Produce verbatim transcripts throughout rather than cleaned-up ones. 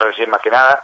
recién más que nada.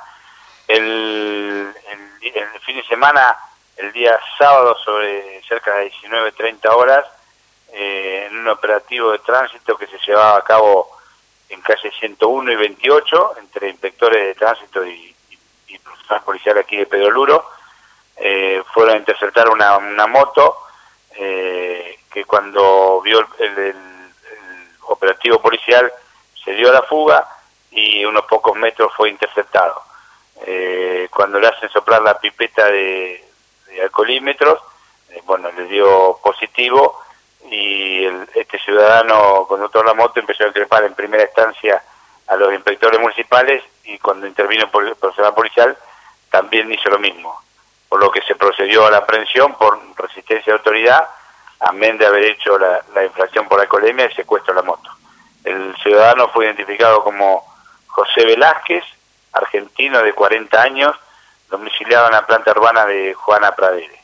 El, el, el fin de semana, el día sábado, sobre cerca de diecinueve treinta horas, eh, en un operativo de tránsito que se llevaba a cabo en calle ciento uno y veintiocho, entre inspectores de tránsito y, y, y personal policial aquí de Pedro Luro, eh, fueron a interceptar una, una moto eh, que cuando vio el, el, el, el operativo policial se dio a la fuga y unos pocos metros fue interceptado. Eh, cuando le hacen soplar la pipeta de, de alcoholímetros, eh, bueno, le dio positivo y el, este ciudadano conductor de la moto empezó a increpar en primera instancia a los inspectores municipales y cuando intervino el personal policial también hizo lo mismo, por lo que se procedió a la aprehensión por resistencia de autoridad, amén de haber hecho la, la infracción por alcoholemia y secuestro de la moto. El ciudadano fue identificado como José Velázquez, argentino de cuarenta años, domiciliado en la planta urbana de Juana Pradere.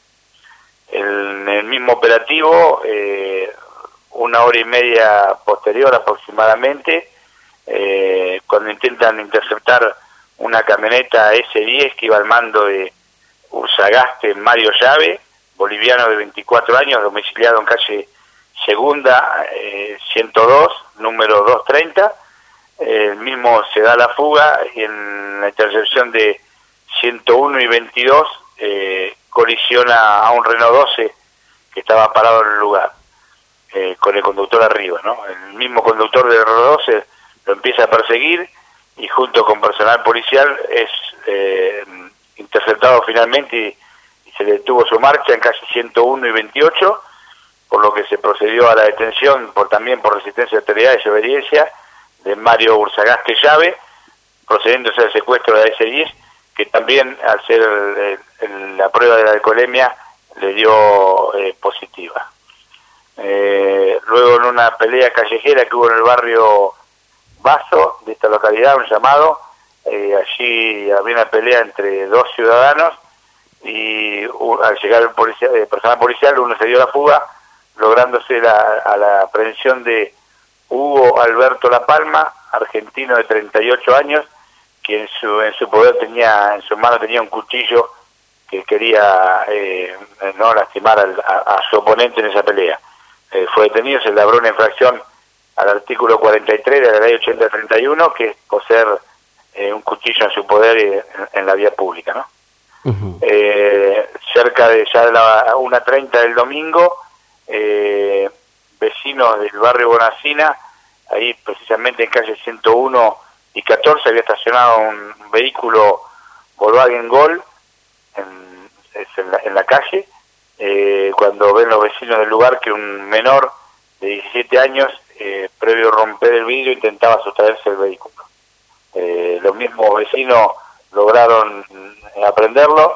En el mismo operativo, eh, una hora y media posterior aproximadamente, eh, cuando intentan interceptar una camioneta ese diez que iba al mando de Ursagaste Mario Llave, boliviano de veinticuatro años, domiciliado en calle Segunda, eh, ciento dos, número doscientos treinta, eh, el mismo se da la fuga y en la intersección de ciento uno y veintidós eh, colisiona a un Renault doce que estaba parado en el lugar, eh, con el conductor arriba, ¿no? El mismo conductor del Renault doce lo empieza a perseguir y junto con personal policial es eh, interceptado finalmente y, y se detuvo su marcha en calle ciento uno y veintiocho, por lo que se procedió a la detención por también por resistencia de autoridad y desobediencia de Mario Ursagaste Llave, procediéndose al secuestro de la ese diez, que también al ser el, el, la prueba de la alcoholemia le dio eh, positiva. Eh, luego en una pelea callejera que hubo en el barrio Bazo de esta localidad, un llamado, eh, allí había una pelea entre dos ciudadanos y uh, al llegar el, policía, el personal policial uno se dio la fuga, lográndose la, a la aprehensión de Hugo Alberto La Palma, argentino de treinta y ocho años, que en su, en su poder tenía, en su mano tenía un cuchillo que quería eh, no lastimar al, a, a su oponente en esa pelea. Eh, fue detenido, se labró una infracción al artículo cuarenta y tres de la ley ochenta treinta y uno, que es poseer eh, un cuchillo en su poder en, en la vía pública, ¿no? Uh-huh. Eh, cerca de ya de la una treinta del domingo, eh, vecinos del barrio Bonacina, ahí precisamente en calle ciento uno y catorce, había estacionado un vehículo Volkswagen Gol en, en, la, en la calle, eh, cuando ven los vecinos del lugar que un menor de diecisiete años, eh, previo a romper el vidrio, intentaba sustraerse el vehículo. Eh, los mismos vecinos lograron aprenderlo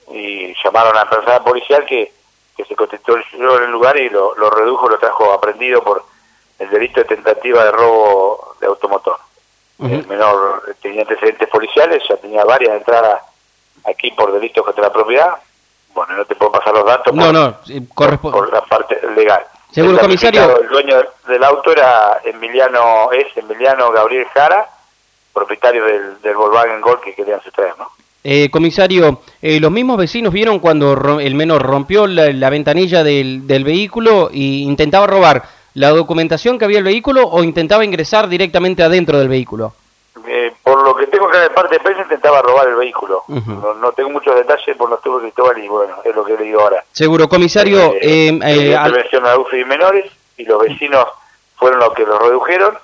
y llamaron a la personal policial que, que se constituyó en el lugar y lo, lo redujo, lo trajo aprendido por el delito de tentativa de robo de automotor. Uh-huh. El menor tenía antecedentes policiales, ya tenía varias entradas aquí por delitos contra la propiedad. Bueno, no te puedo pasar los datos no, por, no, corresp- por, por la parte legal. Seguro, el comisario. El dueño del auto era Emiliano, es Emiliano Gabriel Jara, propietario del, del Volkswagen Gol que querían sustraer, ¿no? Eh, comisario, eh, los mismos vecinos vieron cuando ro- el menor rompió la, la ventanilla del, del vehículo e intentaba robar la documentación que había el vehículo o intentaba ingresar directamente adentro del vehículo. Eh, por lo que tengo que de parte de prensa, intentaba robar el vehículo. Uh-huh. no, no tengo muchos detalles por los tubos Cristóbal y bueno, es lo que le digo ahora. Seguro, comisario. Eh, eh, eh, intervención al... a U F I y menores y los vecinos fueron los que los redujeron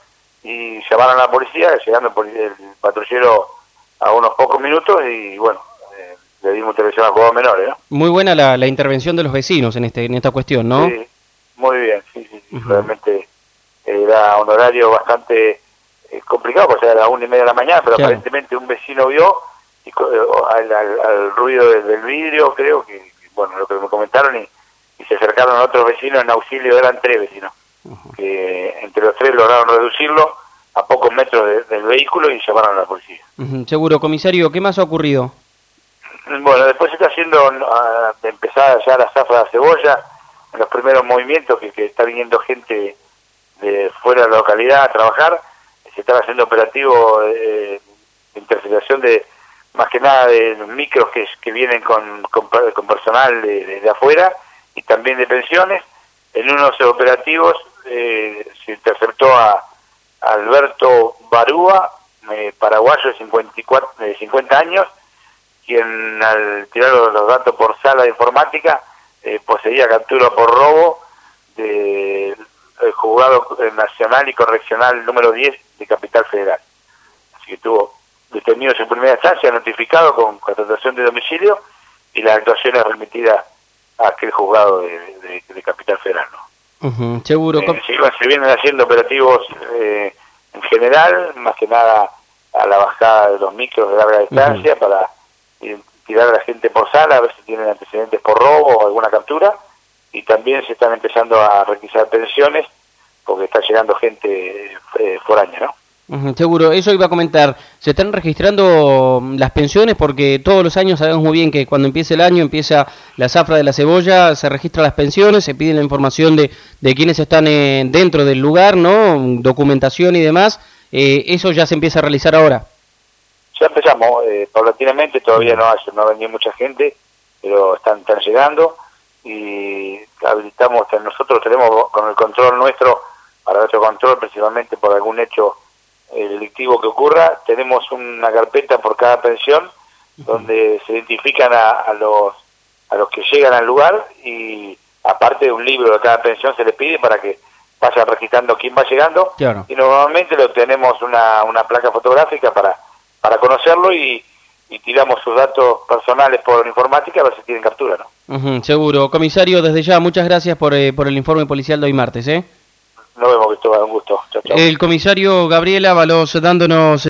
y llamaron a la policía, llegando el, el patrullero a unos pocos minutos y bueno, eh, le dimos intervención a juegos menores, ¿no? Muy buena la, la intervención de los vecinos en este en esta cuestión, ¿no? Sí, muy bien, sí, sí, sí. Uh-huh. Realmente era un horario bastante eh, complicado, porque era a las una y media de la mañana, pero claro, aparentemente un vecino vio y, al, al, al ruido del, del vidrio, creo que, bueno, lo que me comentaron, y, y se acercaron a otros vecinos en auxilio, eran tres vecinos, uh-huh, que entre los tres lograron reducirlo a pocos metros de, del vehículo y llamaron a la policía. Uh-huh. Seguro, comisario, ¿qué más ha ocurrido? Bueno, después se está haciendo uh, de empezar ya la zafra de cebolla, en los primeros movimientos, que, que está viniendo gente de fuera de la localidad a trabajar, se están haciendo operativos de, interceptación de, más que nada de micros que, que vienen con, con, con personal de, de, de afuera y también de pensiones. En unos operativos eh, se interceptó a, a Alberto Barúa, eh, paraguayo de cincuenta y cuatro, de cincuenta años, quien al tirar los datos por sala de informática eh, poseía captura por robo del de, juzgado nacional y correccional número diez de Capital Federal. Así que estuvo detenido en su primera instancia, notificado con constatación de domicilio y las actuaciones remitidas a aquel juzgado de, de, de Capital Federal, ¿no? Uh-huh, seguro. Eh, se, se vienen haciendo operativos eh, en general, más que nada a la bajada de los micros de larga distancia, uh-huh, para tirar a la gente por sala, a ver si tienen antecedentes por robo o alguna captura, y también se están empezando a requisar pensiones porque está llegando gente eh, foránea, ¿no? Uh-huh, seguro, eso iba a comentar. ¿Se están registrando las pensiones? Porque todos los años sabemos muy bien que cuando empieza el año, empieza la zafra de la cebolla, se registran las pensiones, se pide la información de, de quienes están eh, dentro del lugar, ¿no? Documentación y demás. Eh, ¿Eso ya se empieza a realizar ahora? Ya empezamos, eh, paulatinamente, todavía no, hay, no ha venido mucha gente, pero están, están llegando y habilitamos, nosotros tenemos con el control nuestro, para nuestro control, principalmente por algún hecho eh, delictivo que ocurra, tenemos una carpeta por cada pensión, uh-huh, donde se identifican a, a los a los que llegan al lugar y aparte de un libro de cada pensión se les pide para que vayan registrando quién va llegando, claro, y normalmente lo tenemos una, una placa fotográfica para para conocerlo y, y tiramos sus datos personales por informática a ver si tienen captura, ¿no? Uh-huh, seguro. Comisario, desde ya, muchas gracias por, eh, por el informe policial de hoy martes, ¿eh? Nos vemos, Cristóbal, un gusto. Chau, chau. El comisario Gabriel Ábalos dándonos